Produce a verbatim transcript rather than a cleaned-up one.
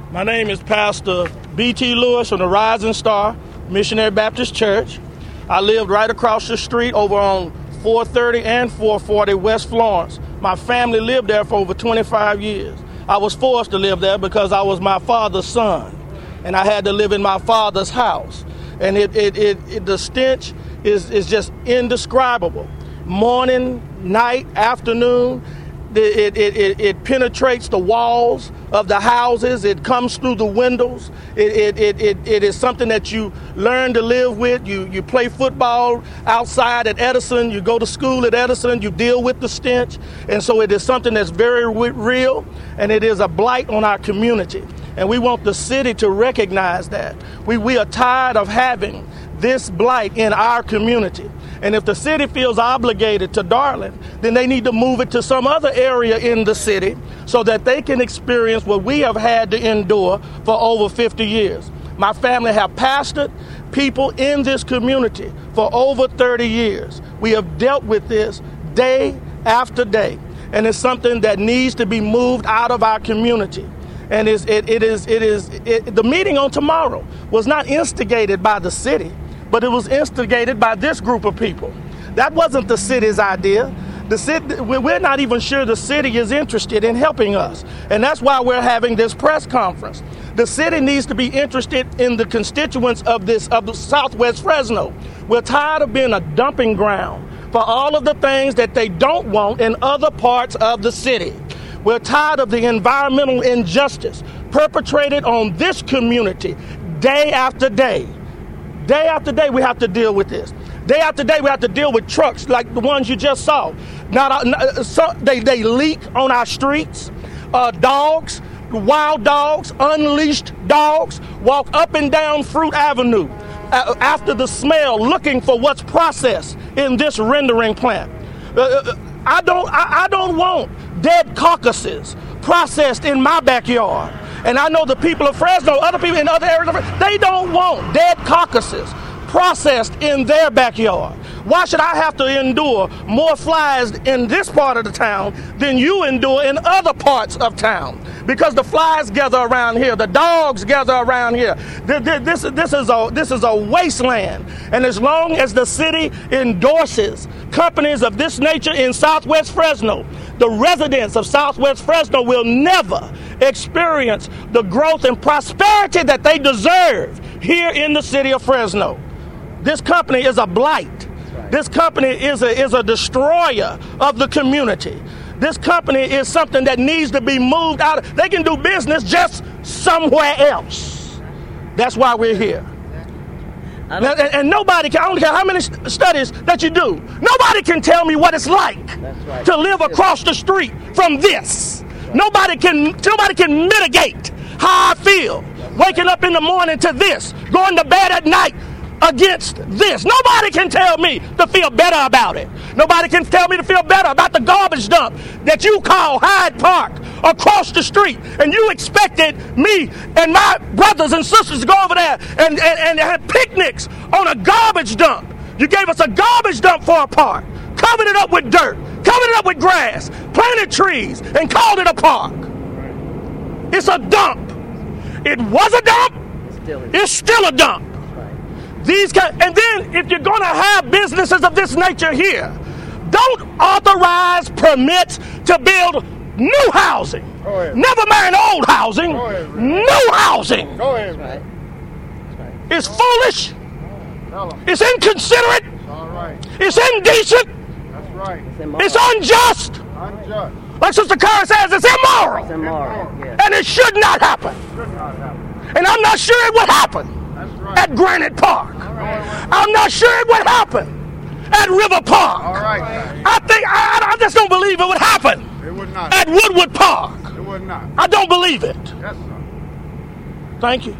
My name is Pastor B T Lewis from the Rising Star Missionary Baptist Church. I lived right across the street over on four thirty and four forty West Florence. My family lived there for over twenty-five years. I was forced to live there because I was my father's son, and I had to live in my father's house. And it, it, it, it the stench is, is just indescribable. Morning, night, afternoon, it, it, it, it penetrates the walls of the houses. It comes through the windows. It, it, it, it, it is something that you learn to live with. You, you play football outside at Edison. You go to school at Edison. You deal with the stench. And so it is something that's very real, and it is a blight on our community. And we want the city to recognize that. We, we are tired of having this blight in our community. And if the city feels obligated to Darling, then they need to move it to some other area in the city so that they can experience what we have had to endure for over fifty years. My family have pastored people in this community for over thirty years. We have dealt with this day after day, and it's something that needs to be moved out of our community. And it's, it, it is, it is, it, the meeting on tomorrow was not instigated by the city, but it was instigated by this group of people. That wasn't the city's idea. The city, we're not even sure the city is interested in helping us. And that's why we're having this press conference. The city needs to be interested in the constituents of this, of the Southwest Fresno. We're tired of being a dumping ground for all of the things that they don't want in other parts of the city. We're tired of the environmental injustice perpetrated on this community day after day. Day after day, we have to deal with this. Day after day, we have to deal with trucks like the ones you just saw. Now, so they, they leak on our streets. Uh, dogs, wild dogs, unleashed dogs walk up and down Fruit Avenue uh, after the smell, looking for what's processed in this rendering plant. Uh, I don't, I, I don't want dead carcasses processed in my backyard. And I know the people of Fresno, other people in other areas of Fresno, they don't want dead carcasses processed in their backyard. Why should I have to endure more flies in this part of the town than you endure in other parts of town? Because the flies gather around here, the dogs gather around here. This, this, is a, this is a wasteland. And as long as the city endorses companies of this nature in Southwest Fresno, the residents of Southwest Fresno will never experience the growth and prosperity that they deserve here in the city of Fresno. This company is a blight. This company is a, is a destroyer of the community. This company is something that needs to be moved out. They can do business just somewhere else. That's why we're here. And, and nobody can, I don't care how many studies that you do, nobody can tell me what it's like right. to live across the street from this. Right. Nobody can, nobody can mitigate how I feel waking up in the morning to this, going to bed at night against this. Nobody can tell me to feel better about it. Nobody can tell me to feel better about the garbage dump that you call Hyde Park across the street. And you expected me and my brothers and sisters to go over there and, and, and have picnics on a garbage dump. You gave us a garbage dump for a park, covered it up with dirt, covered it up with grass, planted trees, and called it a park. It's a dump. It was a dump. It's still a dump. These kind, and then if you're going to have businesses of this nature here, don't authorize permits to build new housing. Never mind old housing, ahead, new housing. Go ahead, right. Right. It's foolish. It's inconsiderate. All right. It's indecent. That's right. It's, it's unjust. Unjust. Like Sister Curry says, it's immoral. It's immoral. Yeah. And it should not happen. Should not happen. And I'm not sure it would happen. Right. At Granite Park. Right. I'm not sure it would happen at River Park. All right. I think I, I just don't believe it would happen. It would not. At Woodward Park. It would not. I don't believe it. Yes, sir. Thank you.